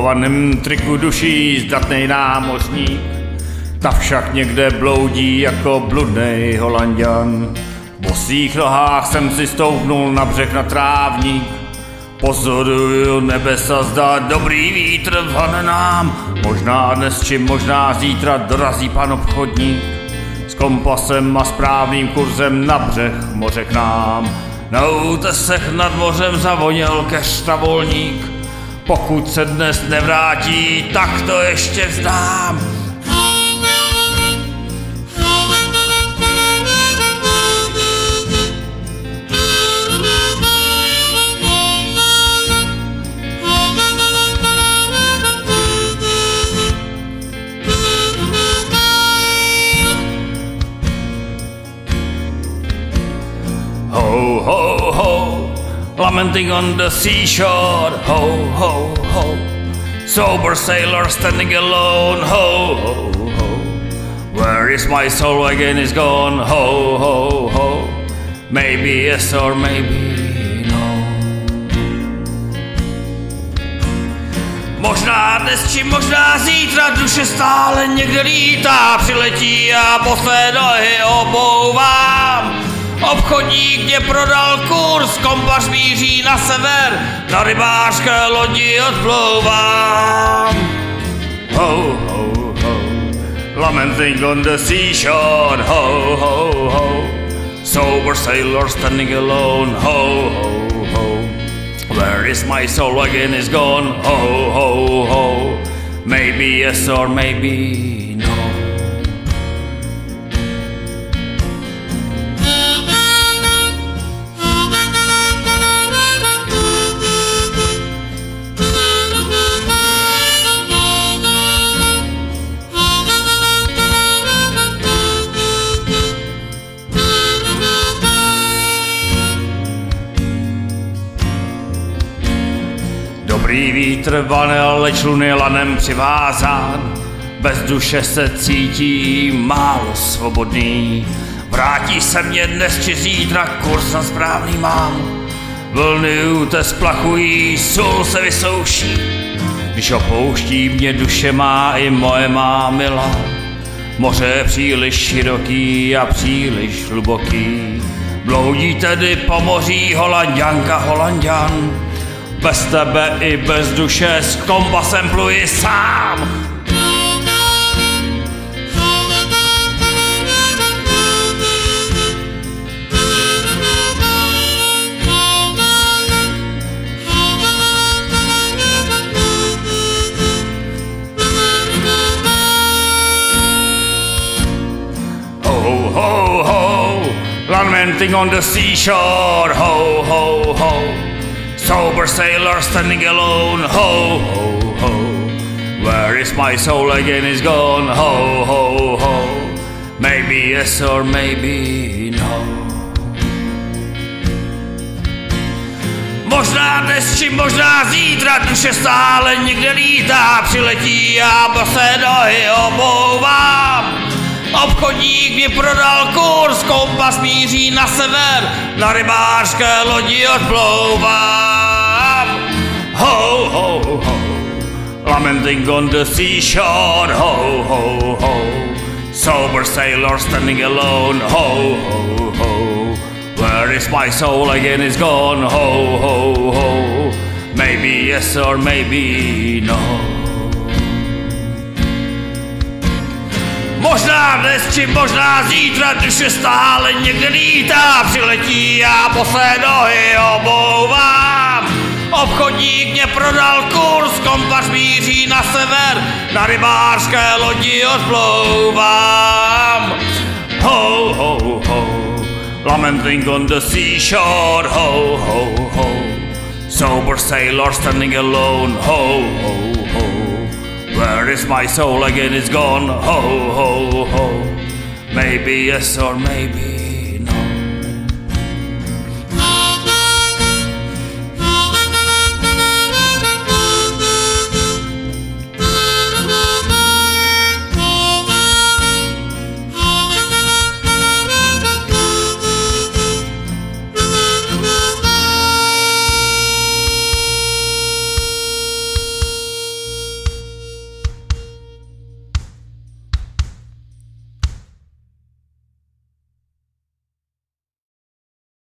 kovaném triku duší zdatnej námořník. Ta však někde bloudí jako bludnej Holanďan. V bosých nohách jsem si stoupnul na břeh na trávník. Pozoruju nebesa, zdá dobrý vítr vhane nám. Možná dnes či možná zítra dorazí pan obchodník s kompasem a správným kurzem na břeh moře k nám. Na útesech nad mořem zavoněl keř na volník. Pokud se dnes nevrátí, tak to ještě vzdám. Ho, ho, ho, lamenting on the seashore. Ho, ho, ho, sober sailor standing alone. Ho, ho, ho, where is my soul again is gone. Ho, ho, ho, maybe yes or maybe no. Možná dnes či možná zítra duše stále někde lítá, přiletí a po své nohy obouvám. Obchodník mě prodal kurz, kompas míří na sever, na rybářské lodi odplouvám. Ho, ho, ho, lamenting on the seashore. Ho, ho, ho, sober sailor standing alone. Ho, ho, ho, where is my soul again is gone. Ho, ho, ho, maybe yes or maybe no. Dobrý vítr vanel, leč lun je lanem přivázán. Bez duše se cítí málo svobodný. Vrátí se mě dnes či zítra, kurz na správný mám. Vlny útes plachují, sůl se vysouší. Když opouští mě duše má i moje má milá. Moře je příliš široký a příliš hluboký. Bloudí tedy po moří Holanďanka, Holanďan. Bez tebe i bez duše s kompasem pluji sám. Ho, ho, ho, lamenting on the seashore. Ho, ho, ho, sober sailor standing alone. Ho, ho, ho, where is my soul again is gone. Ho, ho, ho, maybe yes or maybe no. Možná dnes či možná zítra duše stále někde lítá, přiletí a bosé nohy obouvám. Obchodník mě prodal kurz, kompas míří na sever, na rybářské lodi odplouvám. Ho, ho, ho, lamenting on the seashore. Ho, ho, ho, sober sailor standing alone. Ho, ho, ho, where is my soul again is gone. Ho, ho, ho, maybe yes or maybe no. Možná dnes či možná zítra duše stále někde lítá, přiletí a po své nohy obouvám. Obchodník mě prodal kurz, kompas míří na sever, na rybářské lodi odplouvám. Ho, ho, ho, lamenting on the seashore. Ho, ho, ho, sober sailor standing alone. Ho, ho, ho, where is my soul again is gone. Ho, ho, ho, maybe yes or maybe